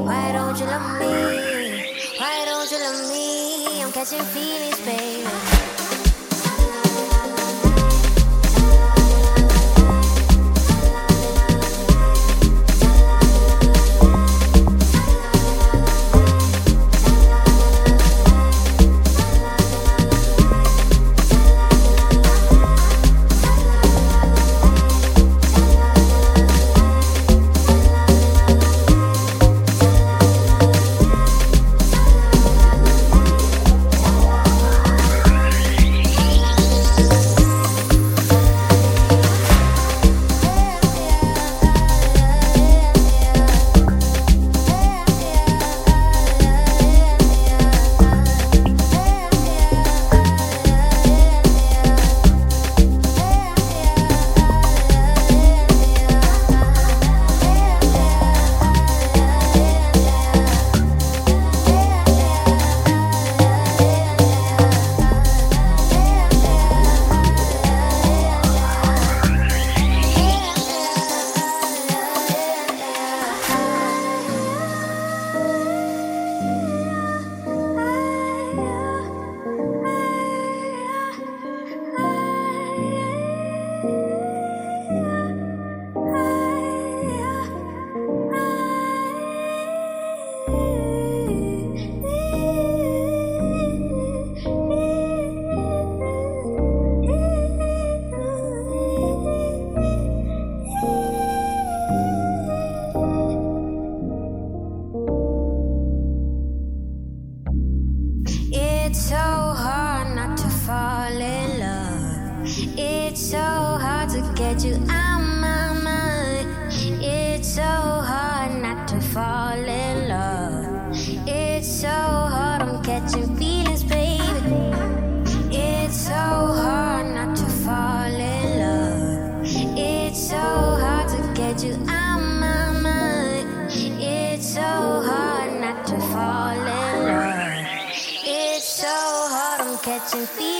Why don't you love me? Why don't you love me? I'm catching feelings, baby. It's so hard not to fall in love. It's so hard to get you out my mind. It's so hard not to fall in love. It's so hard, I'm catching feelings, baby. It's so hard not to fall in love. It's so hard to get you out my mind. It's so hard not to fall in love. It's so hard, I'm catching feelings.